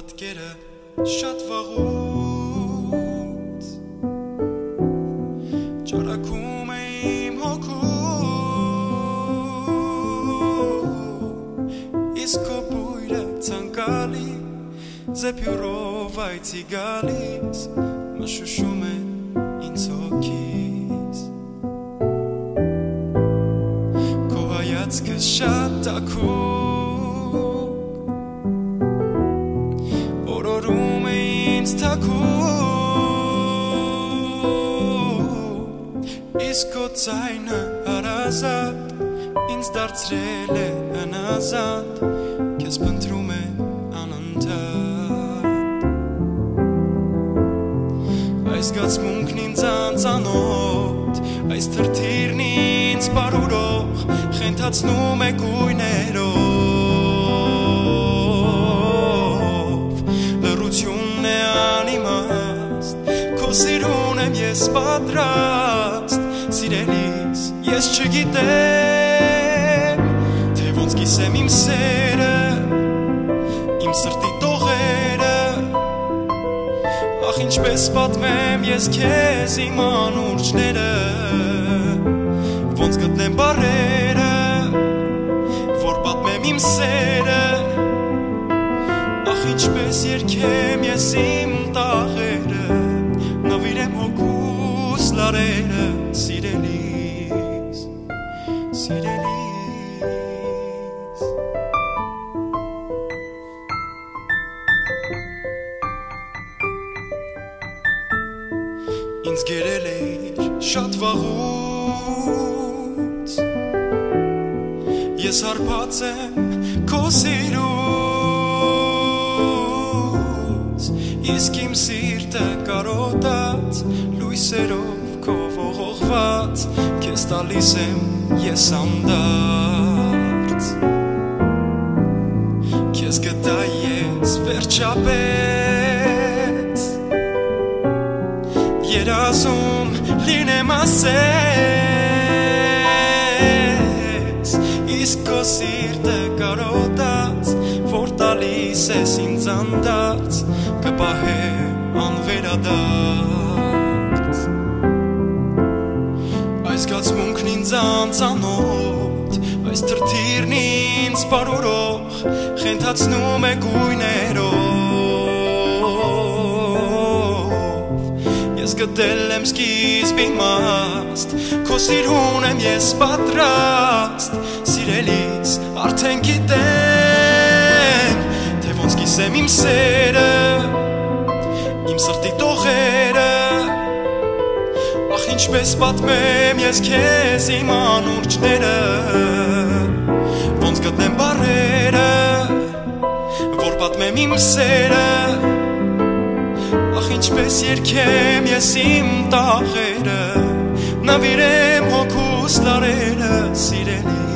պատկերը շատ վաղուց ճարակում է իմ հոգու իսկ քո բույրը ցանկալի զեփյուրով այցի գալիս մշուշում է ինձ հոգիս քո հայացքը շատ տաքուկ օրորում է ինձ թաքուն իսկ քո ձայնը հարազատ ինձ դարձրել է անազատ քեզ փնտրում է Այս գացմունքն ինձ անծանոթ Այս թրթիրն ինձ պարուրող Խենթացնում է գույներով Լռությունն է անիմաստ Քո սիրուն եմ ես պատրաստ Սիրելիս ես չգիտեմ Թե ոնց կիսեմ իմ սերը Իմ սրտի տողերը Ախ ինչպես պատմեմ ես քեզ իմ անուրջները Ոնց գտնեմ բառերը Որ պատմեմ իմ սերը Ախ ինչպես երգեմ ես իմ տաղերը Նվիրեմ հոգուս լարերը Սիրելիս, սիրելիս Ինձ գերել էիր շատ վաղուց Ես հարբած եմ քո սիրուց Իսկ իմ սիրտը կարոտած լույսերով քո ողողված Քեզ տալիս եմ ես անդարձ Քեզ գտա ես վերջապես Երազում լինեմ ասես Իսկ քո սիրտը կարոտած Որ տալիս ես ինձ անդարձ Կպահեմ անվերադարձ Այս գացմունքն ինձ անծանոթ Այս թրթիրն ինձ պարուրող Խենթացնում է գույներով Ես գտել եմ սկիզբ իմաստ Քո սիրուն եմ ես պատրաստ Սիրելիս արդեն գիտեմ Թե ոնց կիսեմ իմ սերը Իմ սրտի տողերը Ախ ինչպես պատմեմ ես քեզ իմ անուրջները Ոնց գտնեմ բառերը Որ պատմեմ իմ սերը Ախ ինչպես երգեմ ես իմ տաղերը Նվիրեմ հոգուս լարերը սիրելի